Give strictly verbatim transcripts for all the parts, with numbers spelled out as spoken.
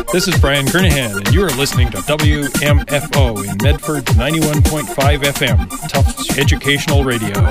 This is Brian Kernahan, and you are listening to W M F O in Medford ninety-one point five F M, Tufts Educational Radio.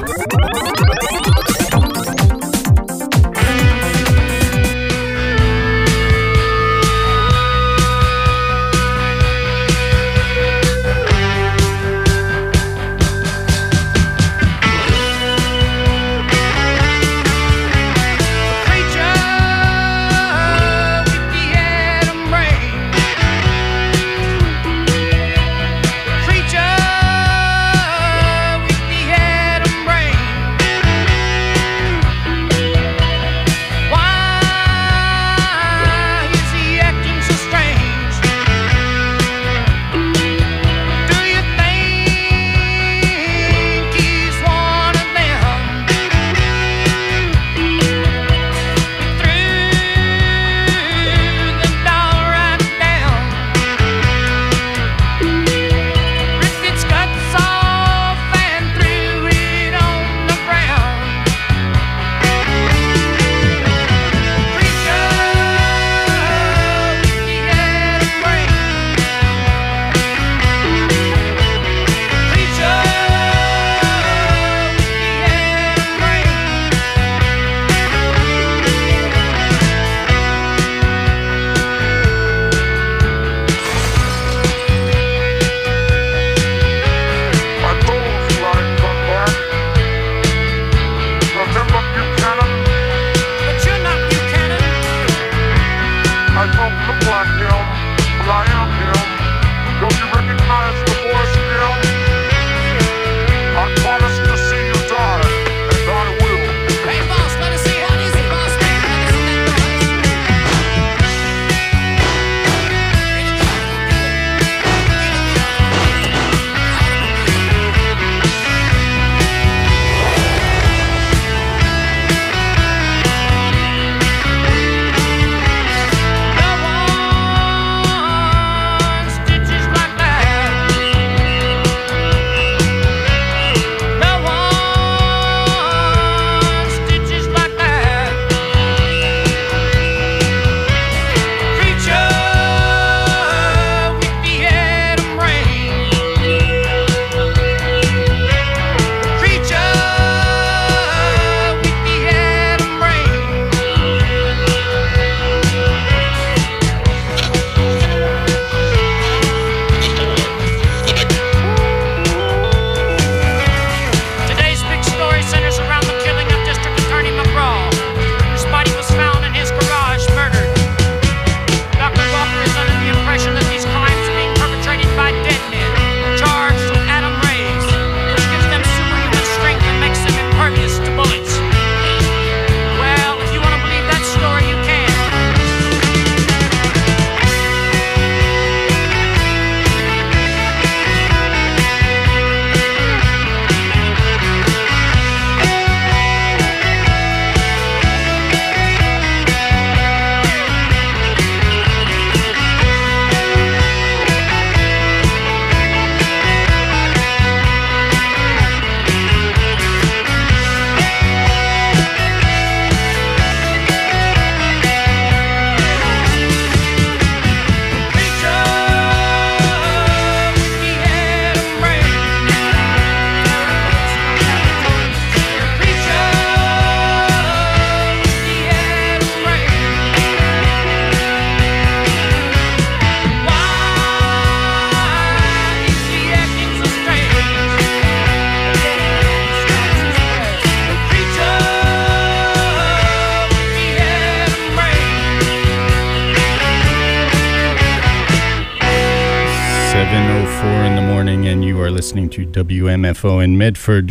seven oh four in the morning, and you are listening to W M F O in Medford.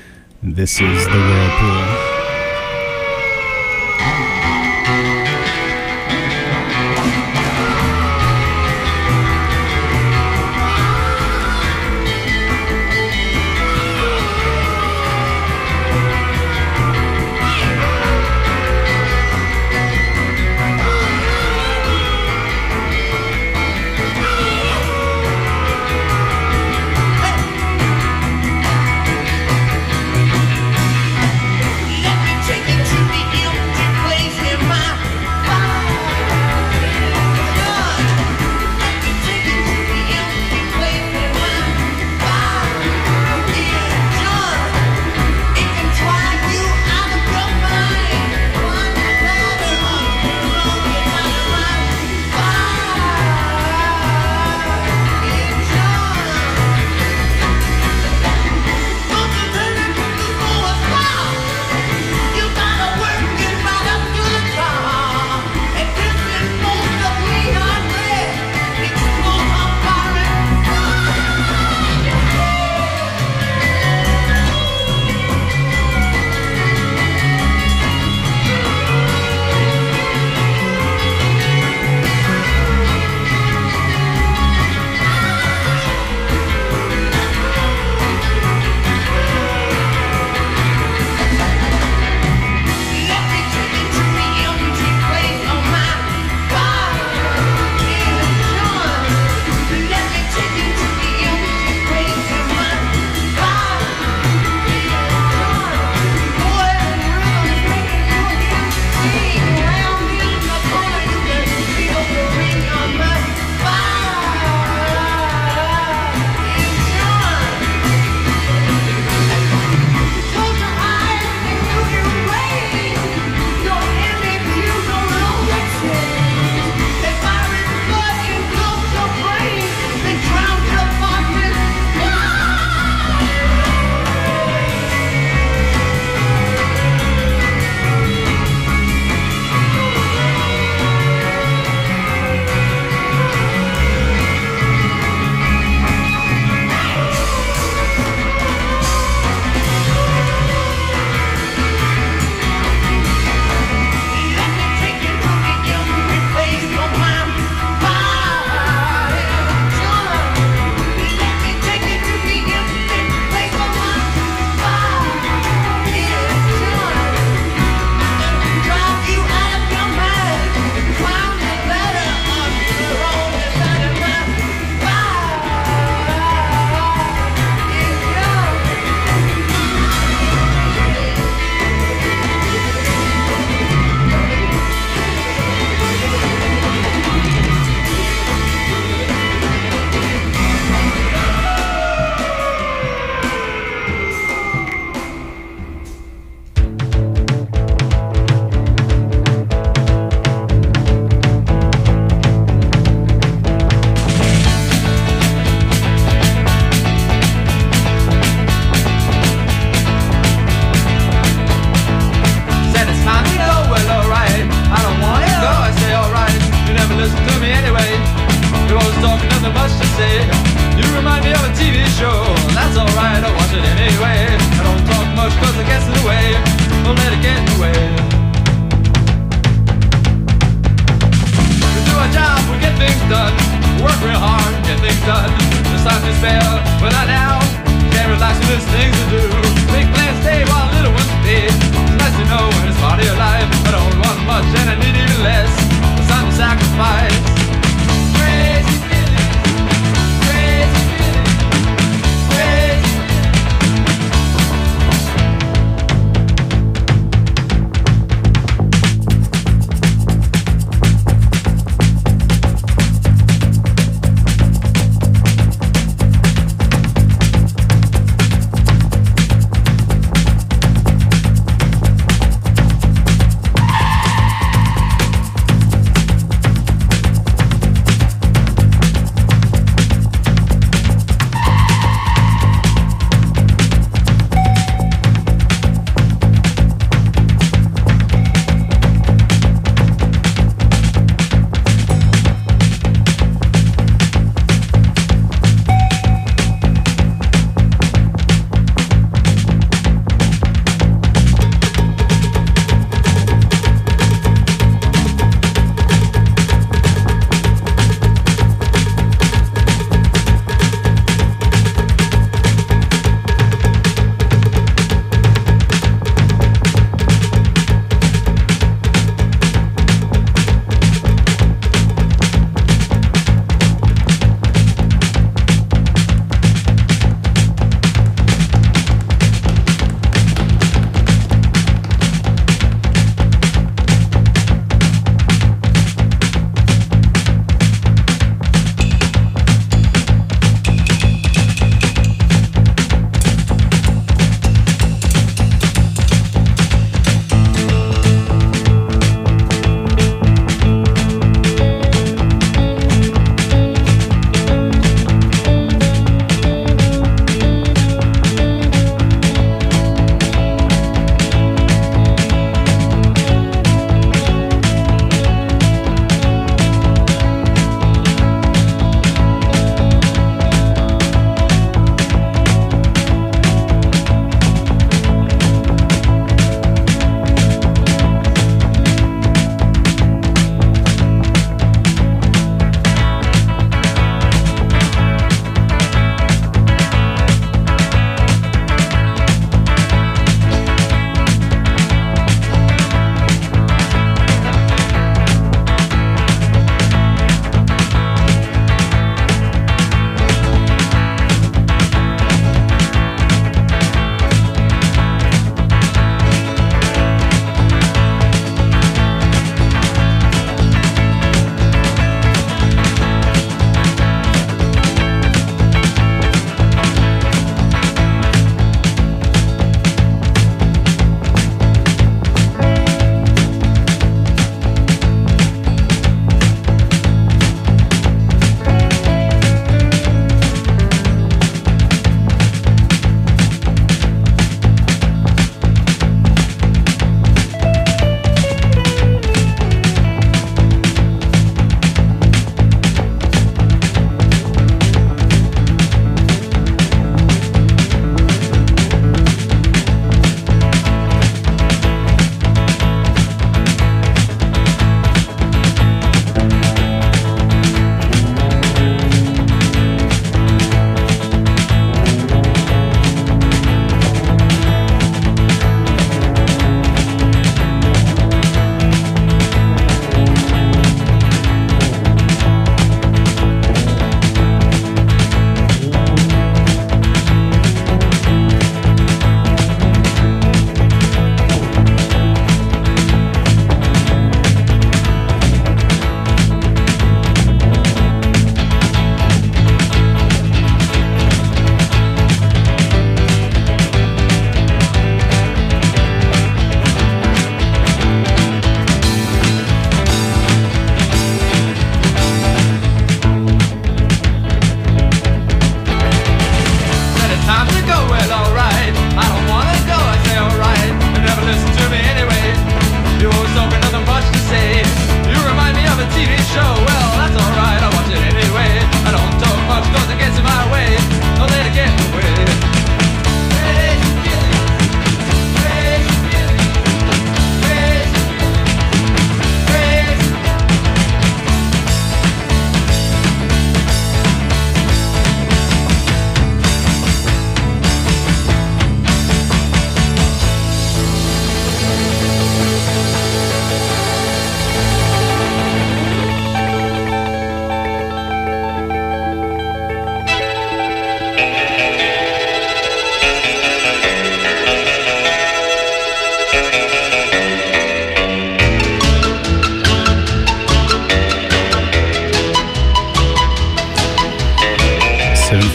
This is the Whirlpool. Yeah.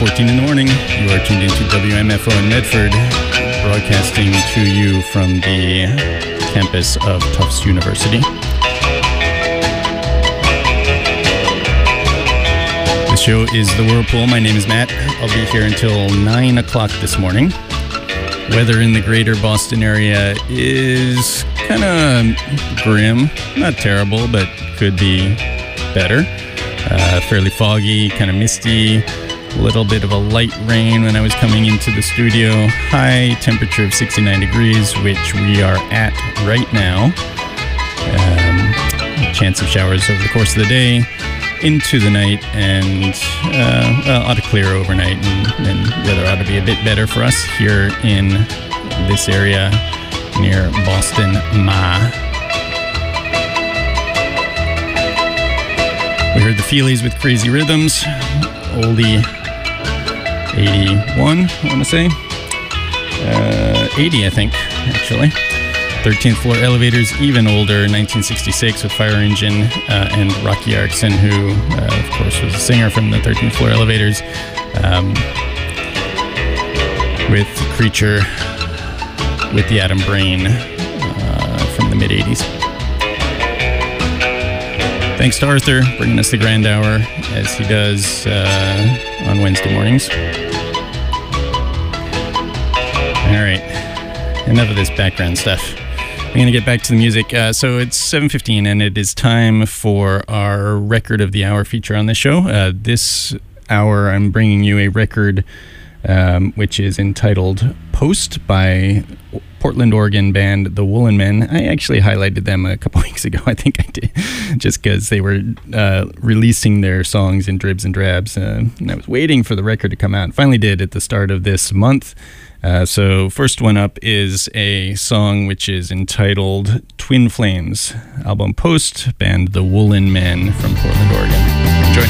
fourteen in the morning. You are tuned into W M F O in Medford, broadcasting to you from the campus of Tufts University. The show is The Whirlpool. My name is Matt. I'll be here until nine o'clock this morning. Weather in the greater Boston area is kind of grim. Not terrible, but could be better. Uh, fairly foggy, kind of misty, a little bit of a light rain when I was coming into the studio. High temperature of sixty-nine degrees, which we are at right now. Um, chance of showers over the course of the day, into the night, and uh, well, ought to clear overnight, and, and weather ought to be a bit better for us here in this area near Boston, Ma. We heard the Feelies with Crazy Rhythms, oldie eighty-one, I want to say. Uh, eighty, I think, actually. thirteenth Floor Elevators, even older, nineteen sixty-six, with Fire Engine uh, and Rocky Erickson, who, uh, of course, was a singer from the thirteenth Floor Elevators, um, with Creature, with the Atom Brain uh, from the mid-eighties. Thanks to Arthur, bringing us the Grand Hour, as he does uh, on Wednesday mornings. All right, enough of this background stuff. I'm going to get back to the music. Uh, so it's seven fifteen, and it is time for our Record of the Hour feature on this show. Uh, this hour, I'm bringing you a record um, which is entitled Post by Portland, Oregon band The Woolen Men. I actually highlighted them a couple weeks ago, I think I did, just because they were uh, releasing their songs in dribs and drabs. Uh, and I was waiting for the record to come out, and finally did at the start of this month. Uh, so first one up is a song which is entitled Twin Flames, album Post, band The Woolen Men from Portland, Oregon. Enjoy.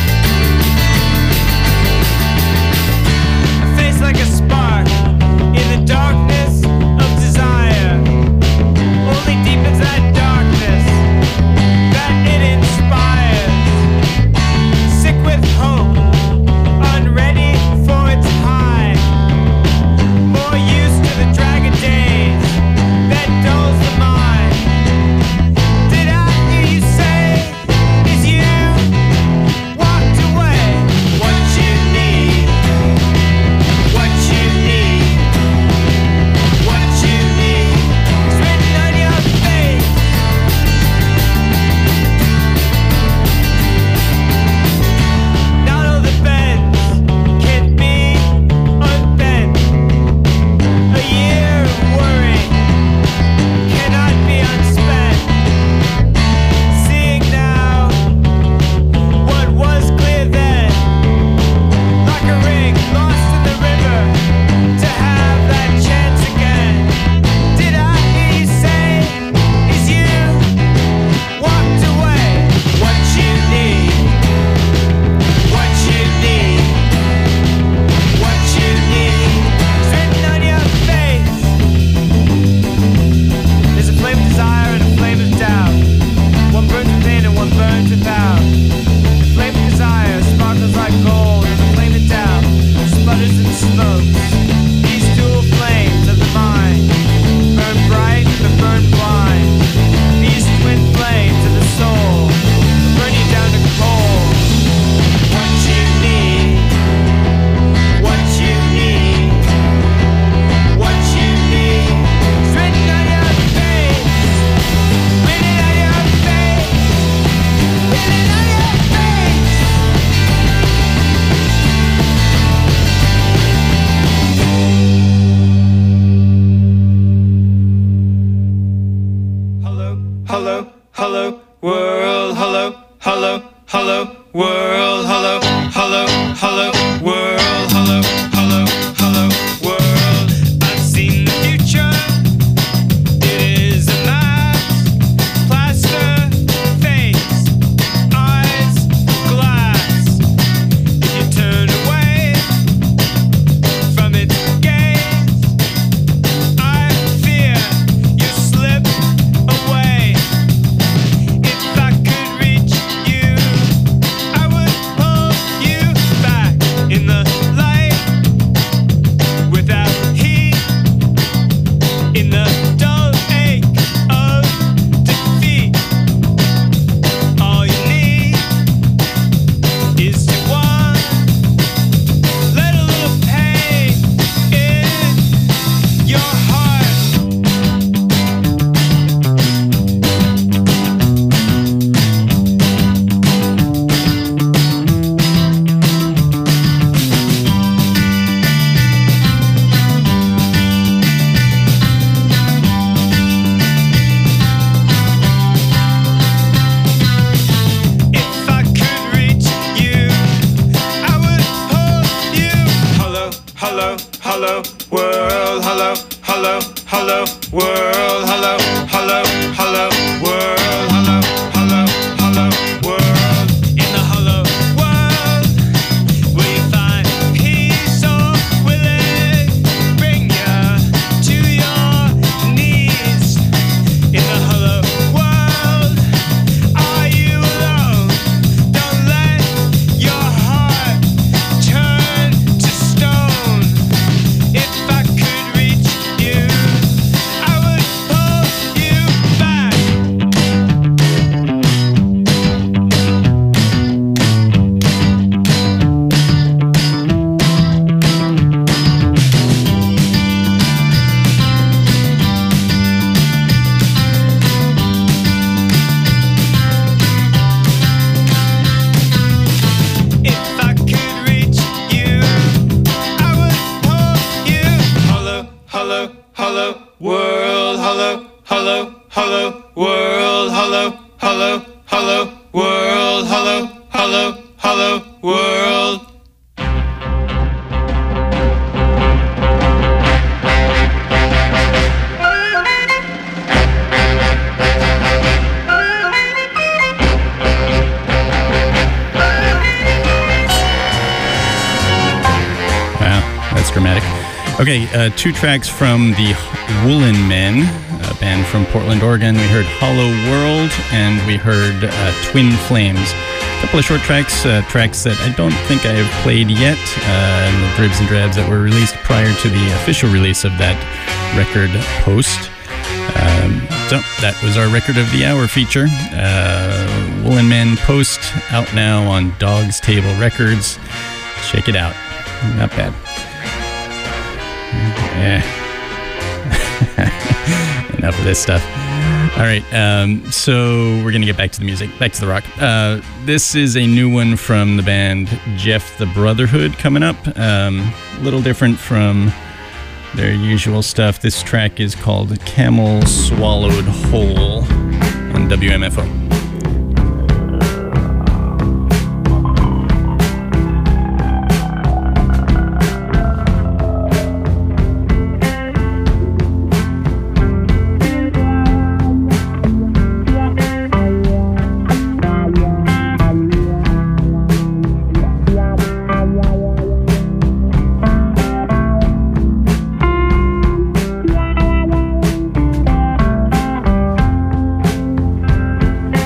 A face like a spark in the darkness of desire, only deepens that darkness that it inspires. Sick with hope, unready for its high, more used to the drag of days that dulls the mind. Did I hear you say, is you walked away? What you need, what you need, what you need is written on your face. Not all the bends can be unbent. A year of worry cannot be unspent. Seeing now what was clear then, like a ring lost in the river, to have that chance again. Did I hear you say, is you walked away? What you need, what you need, what you need is written on your face. There's a flame of desire and a flame of doubt. One burns within and one burns without. The flame of desire sparkles like gold, and the flame of doubt sputters and smokes. These dual flames of the mind burn bright but burn blind. These twin flames of the soul burn you down to cold. What you need, what you need, what you need is written on your face, written on your face, written on your face. Hello, hello, hello, world, hello, hello, hello, world, hello, hello, hello, world, hello, hello, hello, world. I've seen the future, it is a mask, plaster, face, eyes, glass. If you turn away from its gaze, I fear you slip away. If I could reach you, I would pull you back in the light. hello, world, hello, hello, hello, world, hello, hello, hello, world, hello, hello, hello, world. In the hollow world, will you find peace or will it bring you to your knees? In the hollow world, are you alone? Don't let your heart turn to stone. If I could reach you, I would pull you back. If I could reach you, I would pull you. Hello, hello, hello, world, hello, hello, hello, world, hello, hello, hello, world, hello, hello, hello, world. Wow, that's dramatic. Okay, uh, two tracks from the Woolen Men, a band from Portland, Oregon. We heard Hollow World, and we heard uh, Twin Flames. A couple of short tracks, uh, tracks that I don't think I have played yet, uh, and the dribs and drabs that were released prior to the official release of that record post. Um, so that was our Record of the Hour feature. Uh, Woolen Men Post, out now on Dog's Table Records. Check it out. Not bad. Yeah. Enough of this stuff. All right, um, so we're going to get back to the music, back to the rock. Uh, this is a new one from the band Jeff the Brotherhood coming up. Um, a little different from their usual stuff. This track is called Camel Swallowed Whole on W M F O. Hello,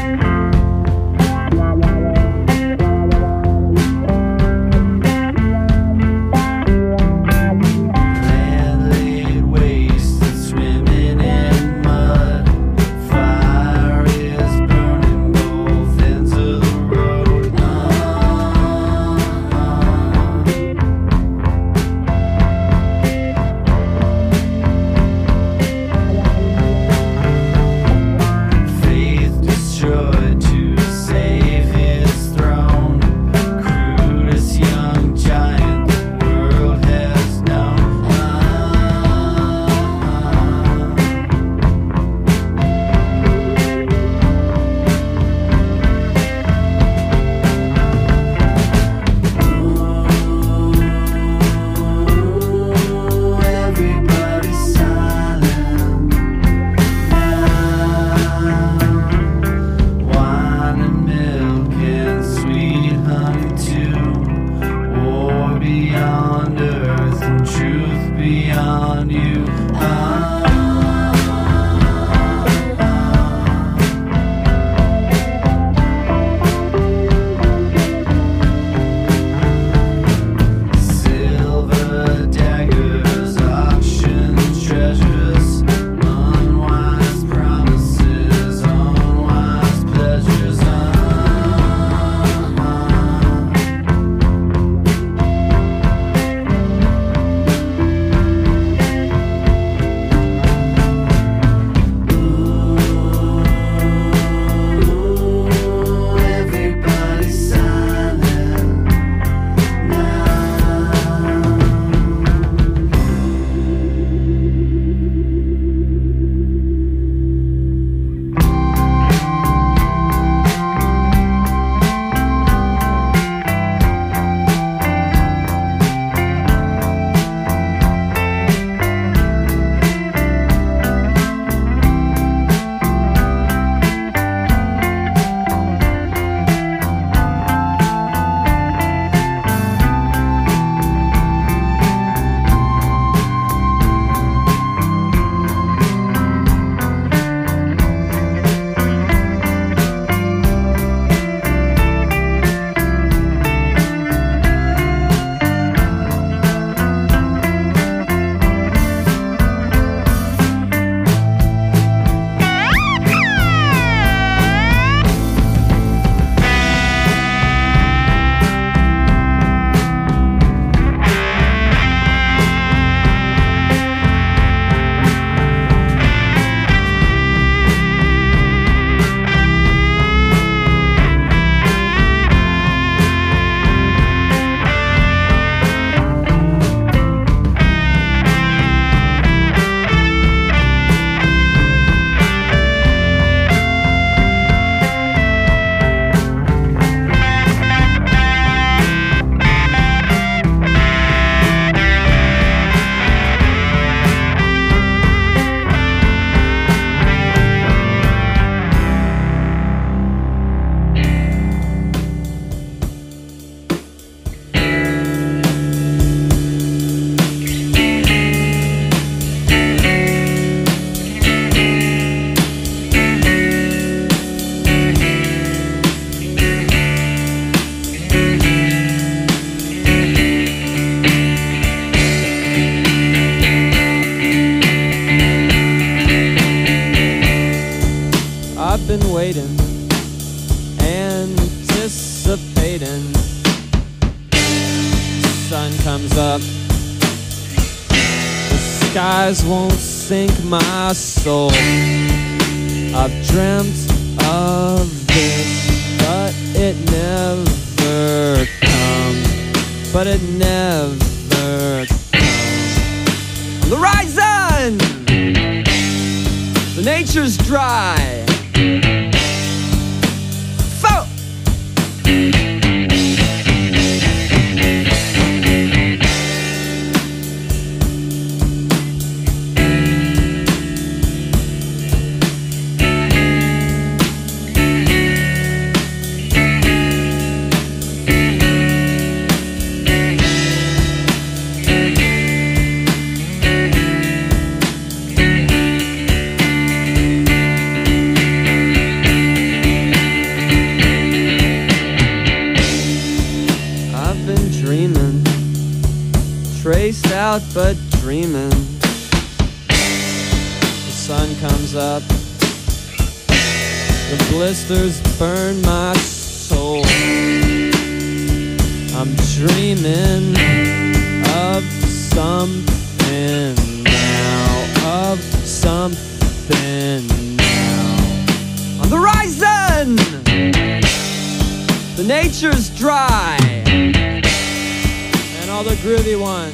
anticipating. Sun comes up, the skies won't sink my soul. I've dreamt of this, but it never comes. But it never comes. On the horizon, the nature's dry. Fo- Traced out but dreaming. The sun comes up, the blisters burn my soul. I'm dreaming of something now, of something now. On the horizon, the nature's dry. All the groovy ones.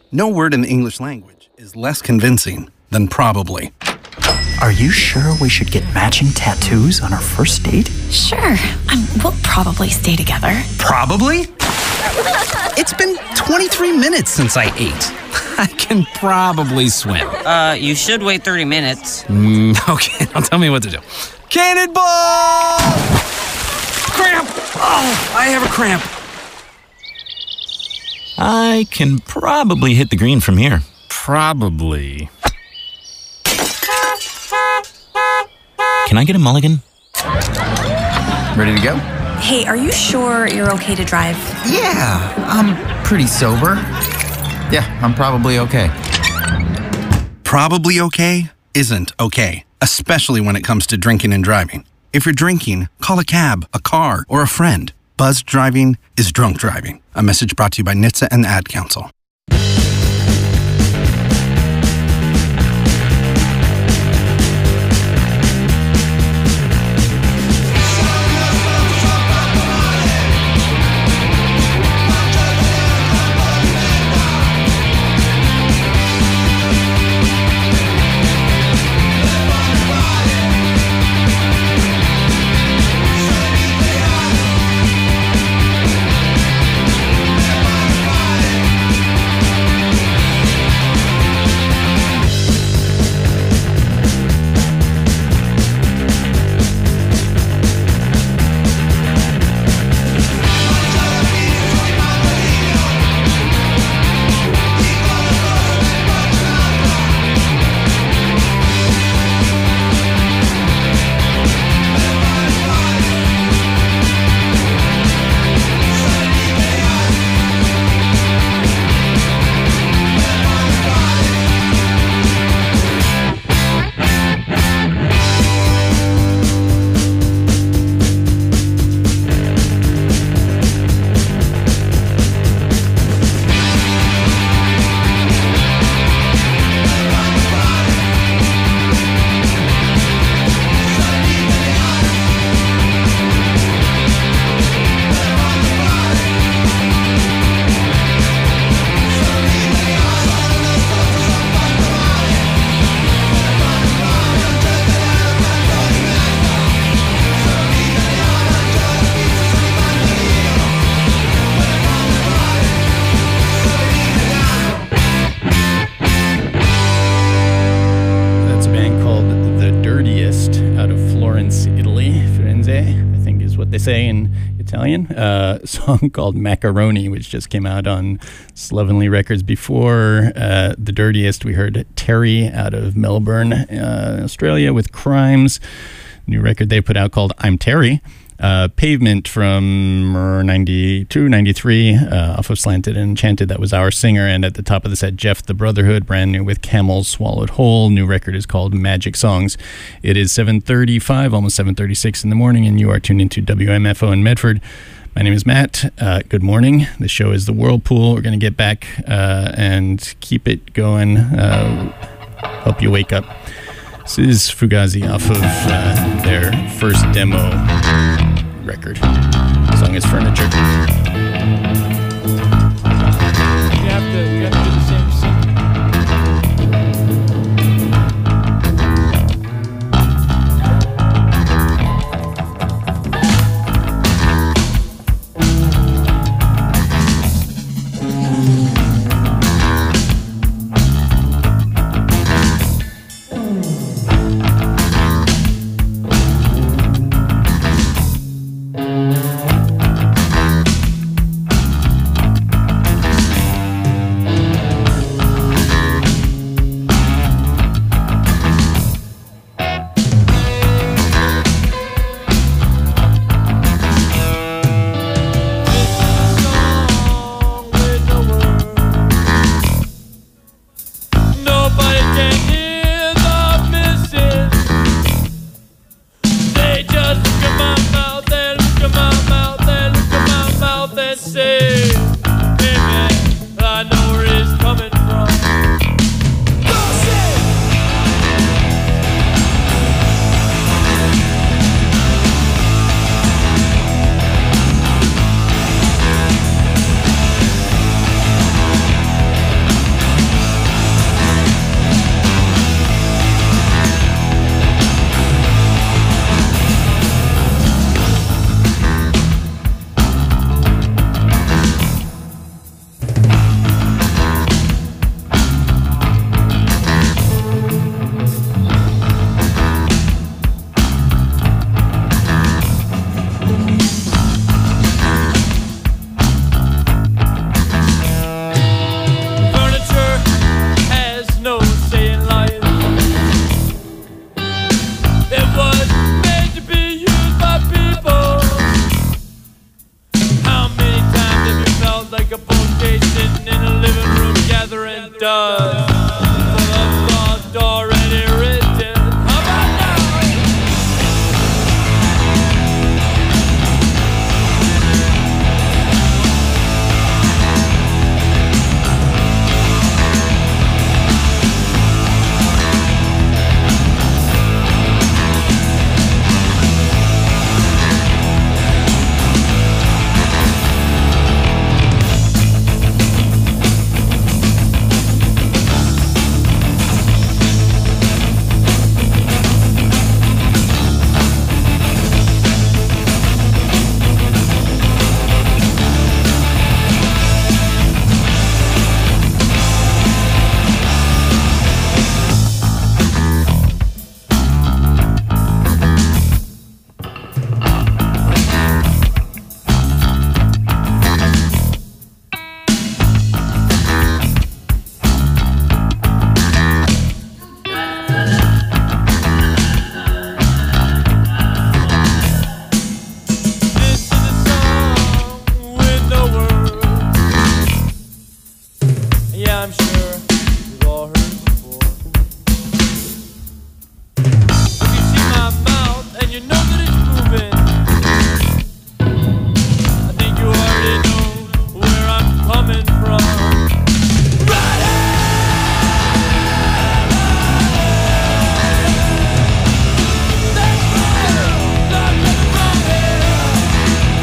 No word in the English language is less convincing than probably. Are you sure we should get matching tattoos on our first date? Sure. Um, we'll probably stay together. Probably? It's been twenty-three minutes since I ate. I can probably swim. Uh, you should wait thirty minutes. Mm, okay, now tell me what to do. Cannonball! Cramp! Oh, I have a cramp. I can probably hit the green from here. Probably. Can I get a mulligan? Ready to go? Hey, are you sure you're okay to drive? Yeah, I'm pretty sober. Yeah, I'm probably okay. Probably okay isn't okay, especially when it comes to drinking and driving. If you're drinking, call a cab, a car, or a friend. Buzzed driving is drunk driving. A message brought to you by N H T S A and the Ad Council. Say in Italian, uh, a song called Macaroni, which just came out on Slovenly Records. Before uh, The Dirtiest, we heard Terry out of Melbourne, uh, Australia, with Crimes, new record they put out called I'm Terry. Uh, Pavement from ninety-two, ninety-three, uh, off of Slanted and Enchanted, that was Our Singer. And at the top of the set, Jeff the Brotherhood, brand new with Camels Swallowed Whole. New record is called Magic Songs. It is seven thirty-five, almost seven thirty-six in the morning, and you are tuned into W M F O in Medford. My name is Matt. Uh, good morning. The show is The Whirlpool. We're going to get back uh, and keep it going. Uh, help you wake up. This is Fugazi off of uh, their first demo record. The song is Furniture. You have to, you have to do the same scene. does. Full of thoughts already written. How about now?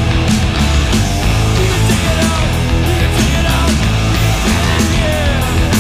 Yeah.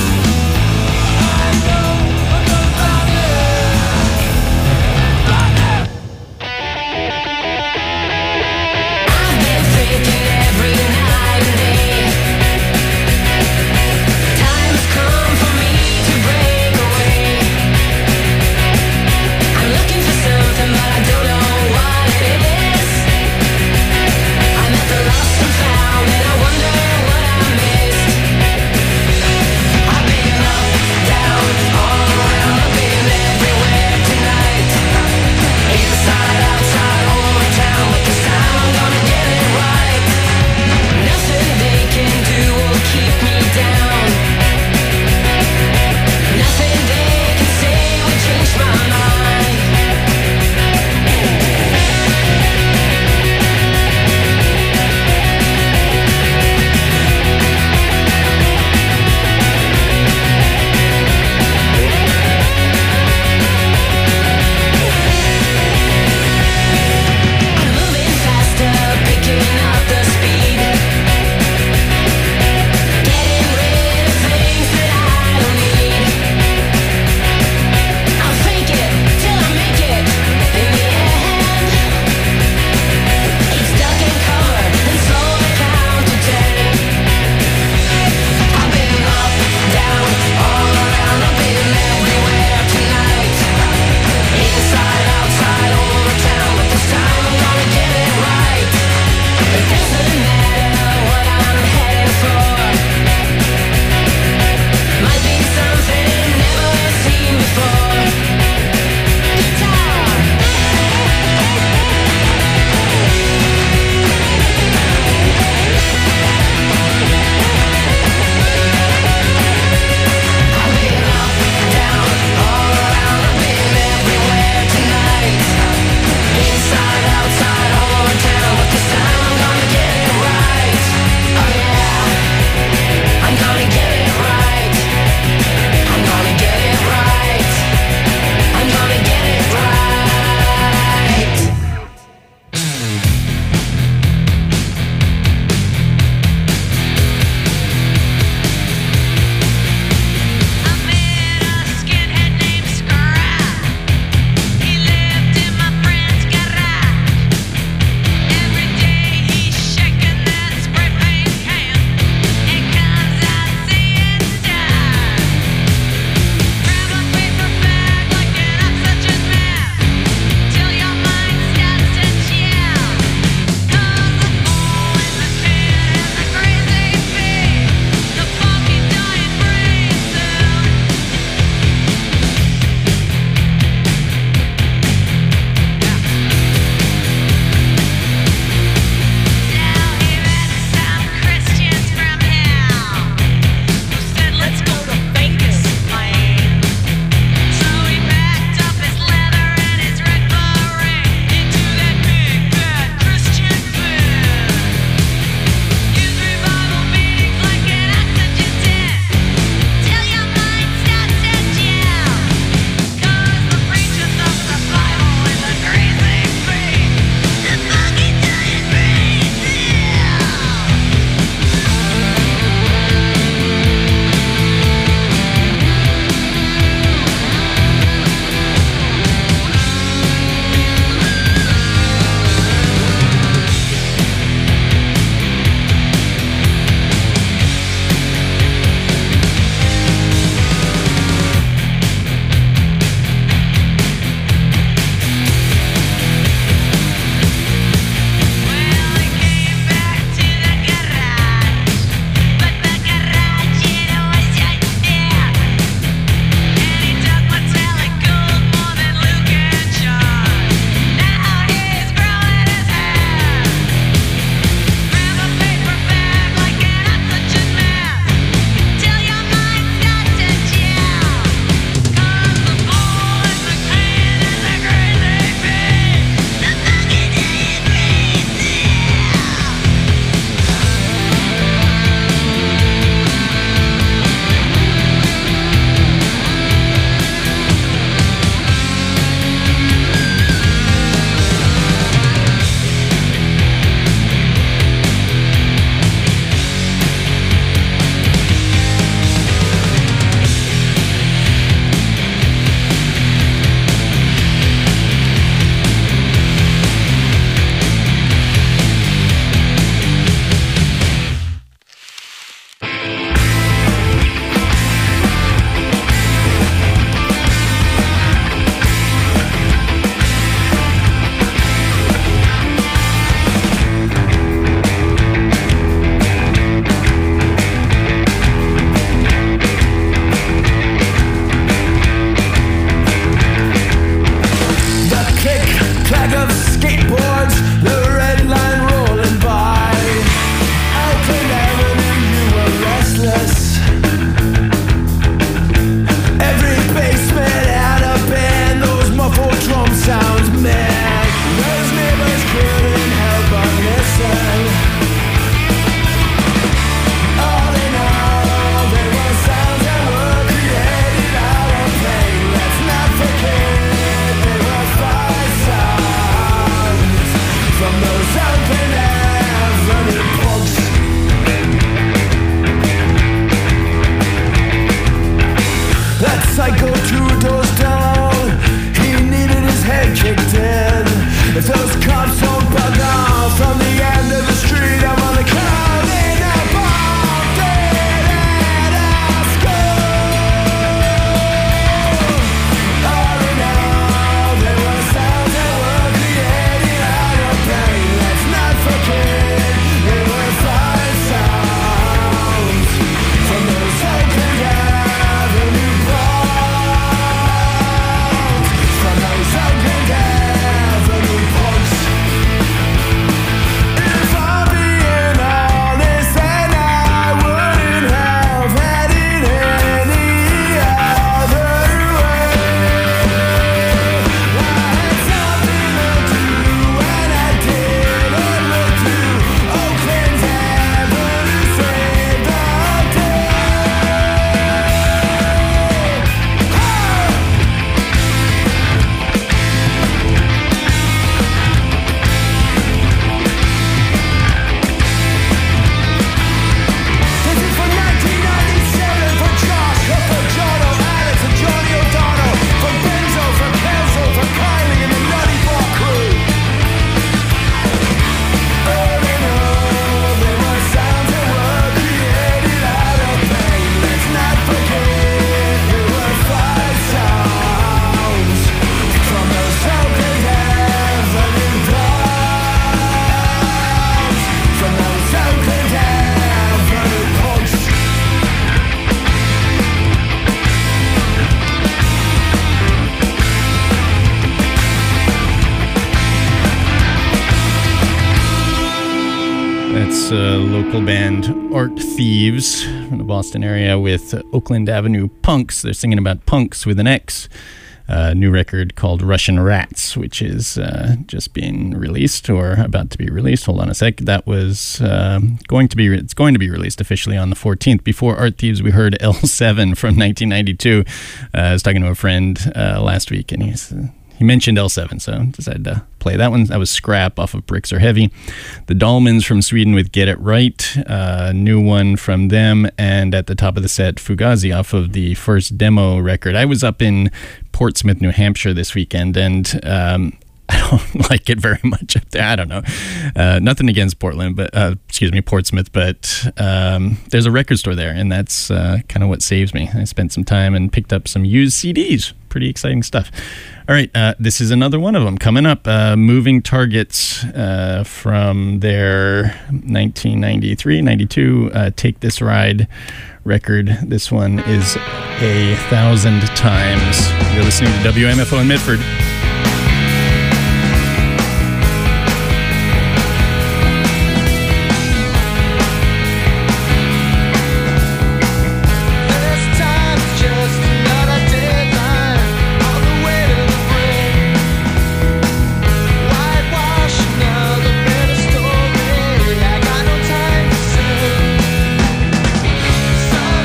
That's a local band, Art Thieves, from the Boston area with Oakland Avenue Punks. They're singing about punks with an X. A new record called Russian Rats, which is uh, just being released or about to be released. Hold on a sec. That was um, going to be re- it's going to be released officially on the fourteenth. Before Art Thieves, we heard L seven from nineteen ninety-two. Uh, I was talking to a friend uh, last week, and he's uh, he mentioned L seven, so decided to play that one. That was Scrap off of Bricks Are Heavy. The Dahlmans from Sweden with Get It Right, a uh, new one from them, and at the top of the set, Fugazi off of the first demo record. I was up in Portsmouth, New Hampshire this weekend, and um, I don't like it very much up there. I don't know. Uh, nothing against Portland, but uh, excuse me, Portsmouth, but um, there's a record store there, and that's uh, kind of what saves me. I spent some time and picked up some used C Ds. Pretty exciting stuff. All right, uh, this is another one of them coming up. Uh, Moving Targets uh, from their nineteen ninety-three ninety-two uh, Take This Ride record. This one is A Thousand Times. You're listening to W M F O in Medford.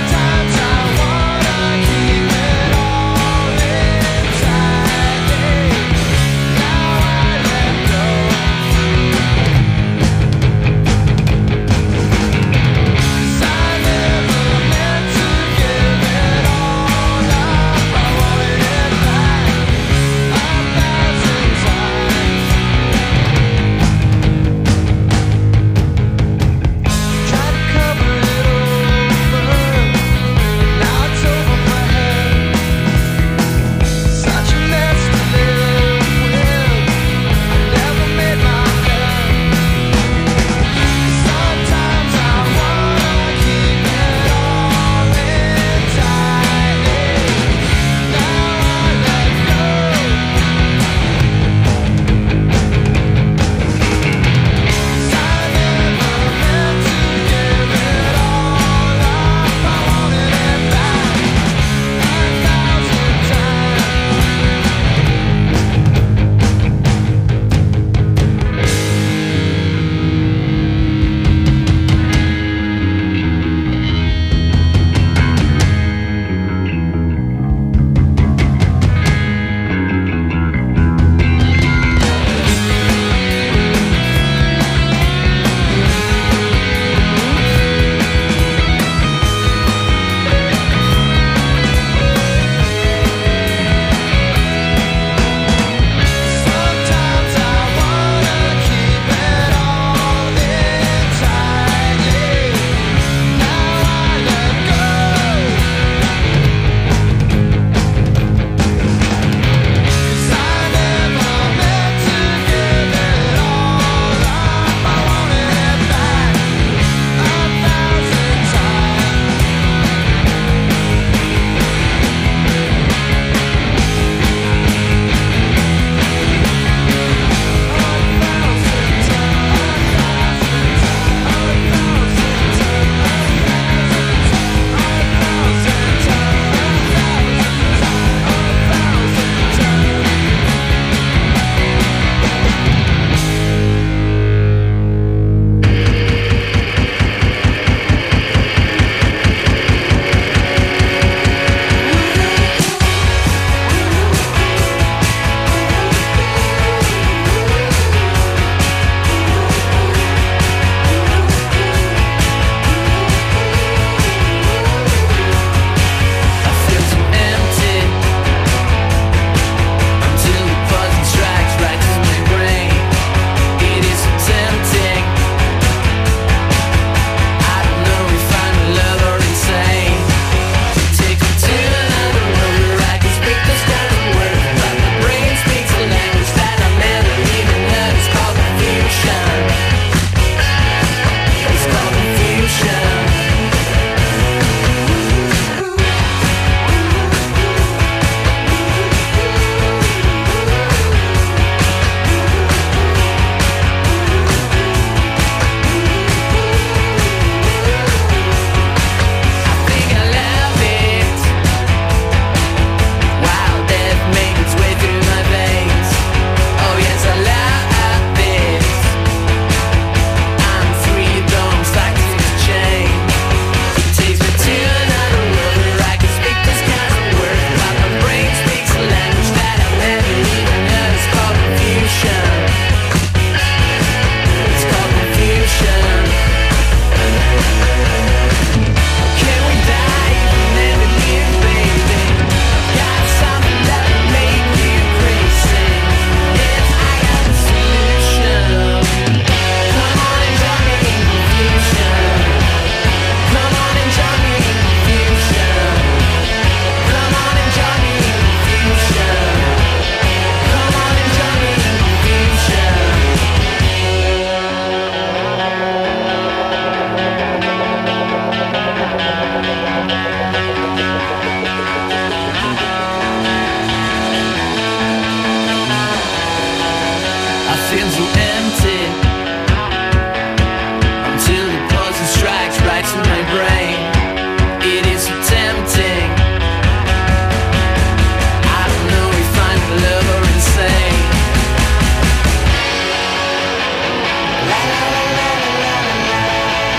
Sometimes I wanna keep it all inside. brain. It is so tempting. I don't know if I'm love or insane. La la la la la la la.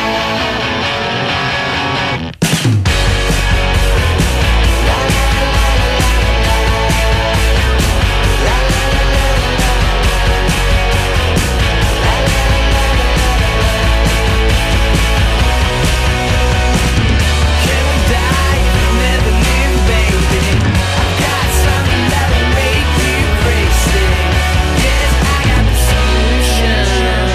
La la la la la la. La la la la la Can we die if we never live, baby? I've got something that'll make you crazy. Yes, I got the solution.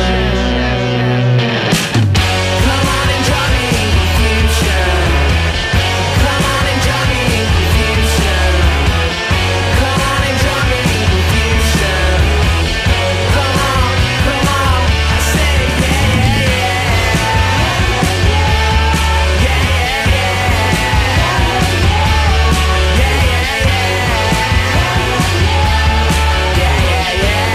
Come on and join me in confusion. Come on and join me in confusion. Come on and join me in confusion. Come on, come on, I say yeah, yeah, yeah. Yeah, yeah, yeah. Yeah, yeah, yeah. Yeah, yeah, yeah.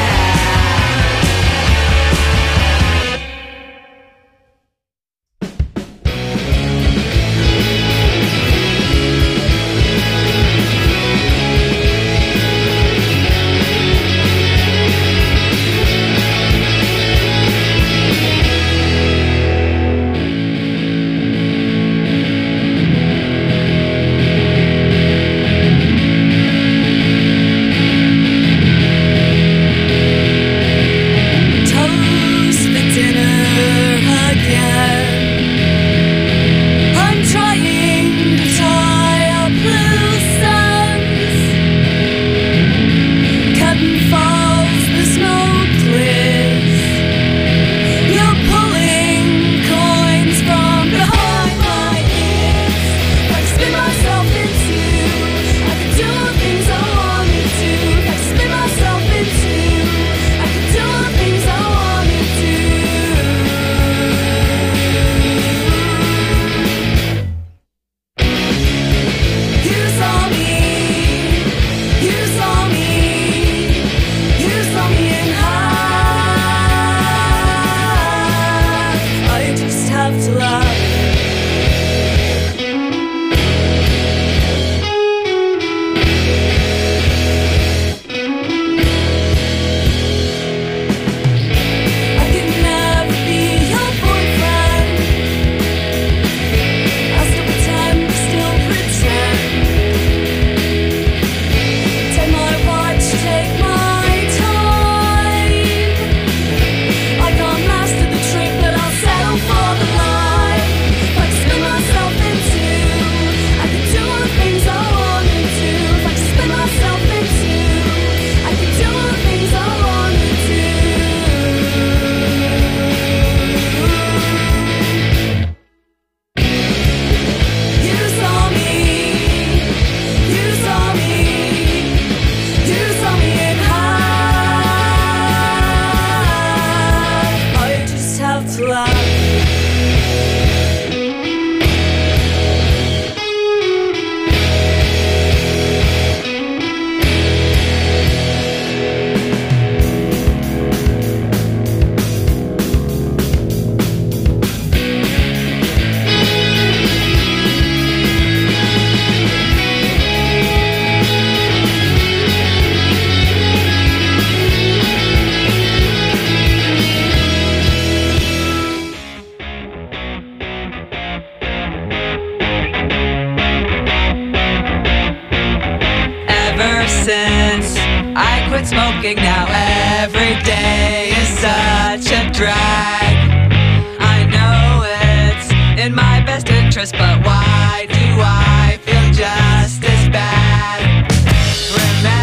Toast for dinner again. I'm trying to tie up loose ends. Curtain falls, the smoke clears. You're pulling coins from behind my ears. If I could spin myself into, I could do all the things I wanted to. If I could spin myself into, I could do all the things I wanted to. You saw me, you saw me, you saw me in high. I just have to laugh. I could never be your boyfriend. I still pretend, still pretend. Take my watch, take my time. I can't master the trick, but I'll settle for the lie. If I could spin myself into, I could do all the things I wanted to. If I could spin myself into, I could do all the things I wanted to. You saw me, you saw me, you saw me in high. I just have to laugh. Ever since I quit smoking, now every day is such a drag. I know it's in my best interest, but why do I feel just as bad? Remember